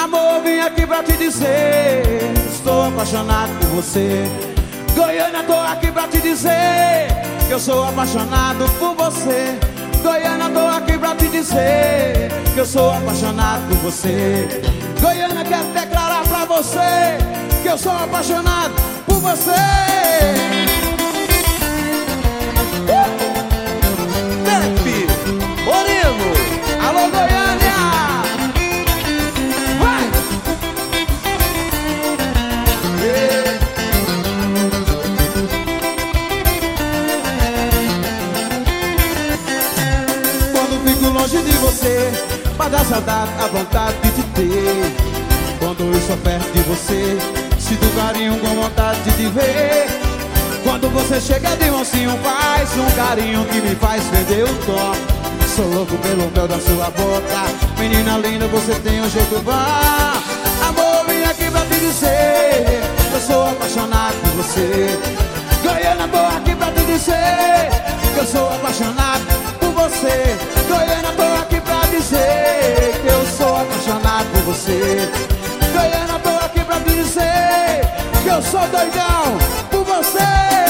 Amor, vim aqui pra te dizer, estou apaixonado por você. Goiânia, tô aqui pra te dizer que eu sou apaixonado por você. Goiânia, tô aqui pra te dizer que eu sou apaixonado por você. Goiânia, quero declarar pra você que eu sou apaixonado por você. Pepe, Orino, alô Goiânia, vai! Quando fico longe de você, bate a saudade, a vontade de te ter. Quando eu estou perto de você, sinto carinho com vontade de te ver. Quando você chega de mansinho, faz um carinho que me faz perder o tom. Sou louco pelo mel da sua boca. Menina linda, você tem um jeito bom. Amor, vim aqui pra te dizer que eu sou apaixonado por você. Goiânia, tô aqui pra te dizer que eu sou apaixonado por você. Goiânia, tô aqui pra dizer que eu sou apaixonado por você. Goiânia, tô aqui pra te dizer que eu sou doidão por você.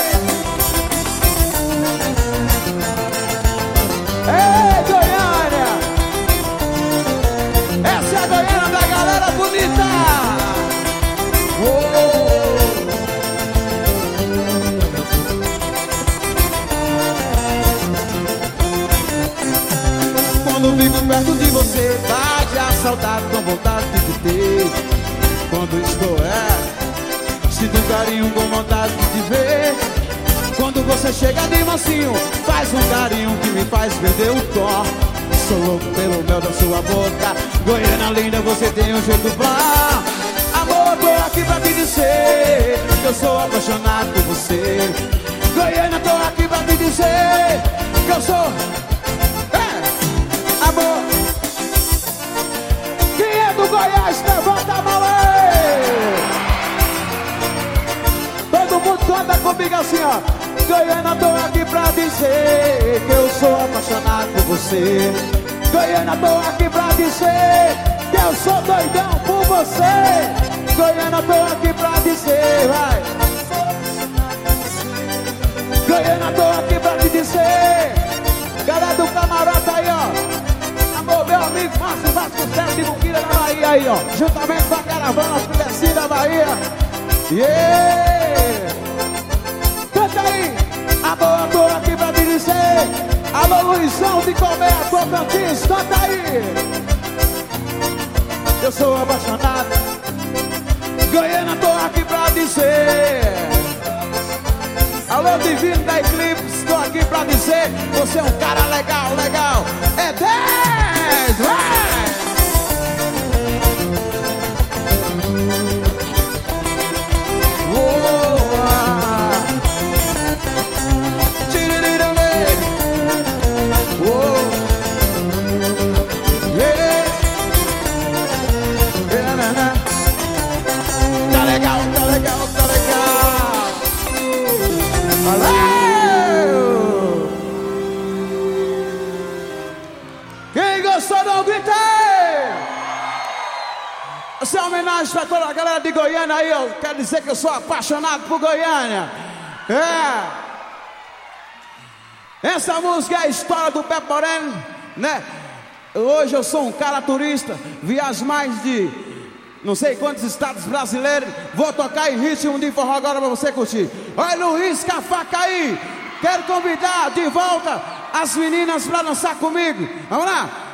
Ei, Goiânia! Essa é a Goiânia da galera bonita! Quando fico perto de você, bate a saudade com vontade de te ter. Quando estou sinto carinho com vontade de te ver. Quando você chega de mansinho, faz um carinho que me faz perder o tom. Sou louco pelo mel da sua boca. Goiânia linda, você tem um jeito bom. Amor, tô aqui pra te dizer que eu sou apaixonado por você. Goiânia, tô aqui pra te dizer que eu sou... Amor, quem é do Goiás, levanta a mão aí. Todo mundo canta comigo assim, ó. Goiânia, tô aqui pra dizer que eu sou apaixonado por você. Goiânia, tô aqui pra dizer que eu sou doidão por você. Goiânia, tô aqui pra dizer, vai. Goiânia, tô aqui pra te dizer. Galera do camarote aí, ó. Amor, meu amigo Márcio Vasconcelos de Buquira na Bahia aí, ó. Juntamente com a caravana Filecim da Bahia. Yeah! Canta aí! Amor, tô aqui pra te dizer. Alô, Luizão de Colmeia, Tocantins, canta aí! Eu sou apaixonado. Goiânia, tô aqui pra dizer. Alô, Divino da Eclipse, tô aqui pra dizer. Você é um cara legal, legal. É 10, vai! Essa é uma homenagem pra toda a galera de Goiânia aí, eu quero dizer que eu sou apaixonado por Goiânia. Essa música é a história do Pepe Moreno, né? Hoje eu sou um cara turista, viajo mais de não sei quantos estados brasileiros. Vou tocar em ritmo de forró agora pra você curtir. Olha Luiz Cafaca aí. Quero convidar de volta as meninas pra dançar comigo. Vamos lá?